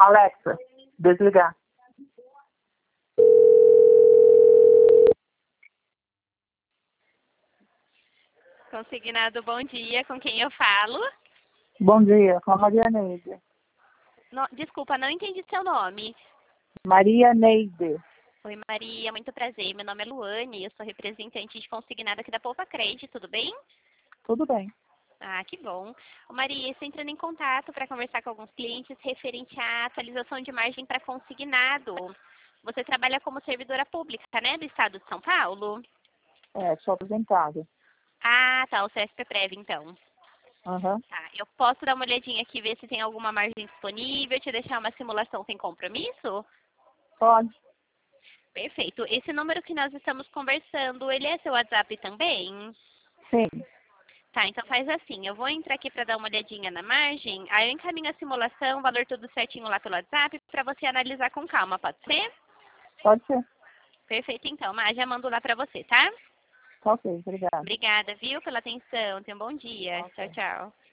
Alexa, desligar. Consignado, bom dia. Com quem eu falo? Bom dia, com a Maria Neide. Desculpa, não entendi seu nome. Maria Neide. Oi, Maria, muito prazer. Meu nome é Luane, eu sou representante de consignado aqui da Poupa Crédito, tudo bem? Tudo bem. Ah, que bom. Ô, Maria, estou entrando em contato para conversar com alguns clientes referente à atualização de margem para consignado. Você trabalha como servidora pública, né, do estado de São Paulo? Sou aposentada. Ah, tá, o CSP-Prev, então. Aham. Tá, eu posso dar uma olhadinha aqui, ver se tem alguma margem disponível, te deixar uma simulação sem compromisso? Pode? Perfeito. Esse número que nós estamos conversando, ele é seu WhatsApp também? Sim. Tá, então faz assim, eu vou entrar aqui para dar uma olhadinha na margem, aí eu encaminho a simulação, o valor tudo certinho lá pelo WhatsApp, para você analisar com calma, pode ser? Pode ser. Perfeito, então, Mas já mando lá para você, tá? Tá ok, obrigada. Obrigada, viu, pela atenção. Tenha um bom dia. Ok. Tchau, tchau.